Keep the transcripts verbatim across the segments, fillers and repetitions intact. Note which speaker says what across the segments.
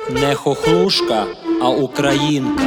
Speaker 1: Не хохлушка, а українка.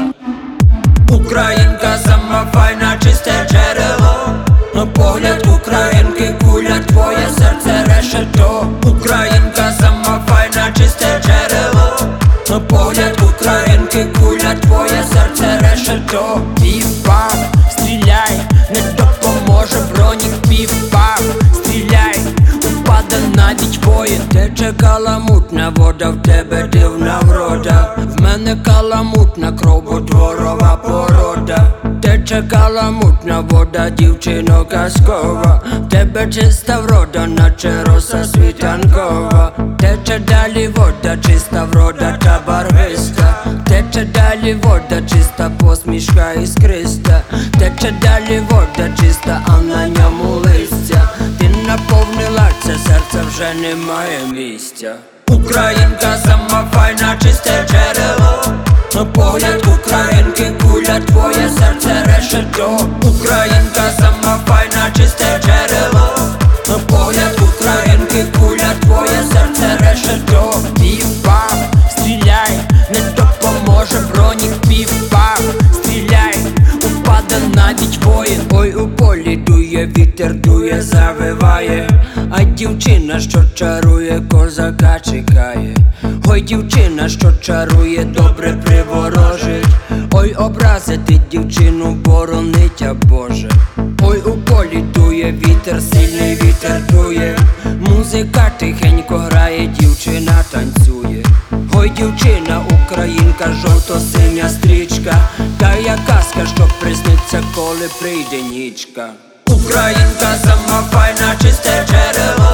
Speaker 2: Українка сама файна, чисте джерело. Погляд українки, куля, твоє серце решето. Українка сама файна, чисте джерело. Погляд українки, куля, твоє серце решето. Пів-пав, стріляй, не допоможе бронік. Пів-пав, стріляй, упаде навіть воїн. Тече каламутна вода, в тебе дивна врода. В мене каламутна кров, бо дворова порода. Тече каламутна вода, дівчино казкова. В тебе чиста врода, наче роса світанкова. Тече далі вода, чиста врода та барвиста. Тече далі вода, чиста посмішка іскриста. Тече далі вода, чиста, а на ньому листя. Ти наповнила це серце, вже немає місця. Українка сама файна, чисте джерело. Погляд українки, куля, твоє серце решето. Українка сама файна, чисте джерело. Погляд українки, куля, твоє серце решето. Пів-пав, стріляй, не допоможе бронік. Пів-пав, стріляй, упаде навіть воїн. Ой, у полі дує, вітер дує, завиває. А дівчина, що чарує, козака чекає. Ой, дівчина, що чарує, добре приворожить. Ой, образити дівчину, боронить, а Боже. Ой, у полі дує, вітер, сильний вітер дує. Музика тихенько грає, дівчина танцює. Ой, дівчина, українка, жовто-синя стрічка. Та я казка, що присниться, коли прийде нічка. Українка сама файна, чисте джерело.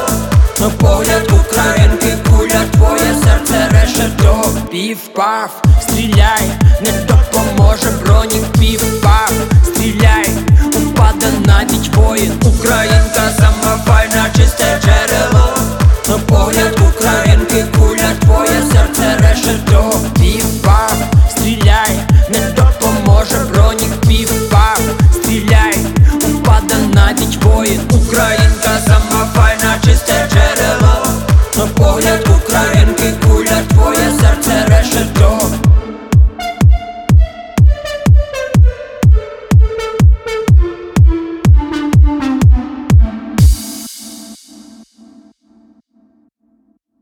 Speaker 2: Погляд українки, куля, твоє серце решето. Пів-пав, стріляй, не допоможе бронік. Пів-пав, стріляй, упаде навіть воїн. Українка сама файна, чисте джерело. Погляд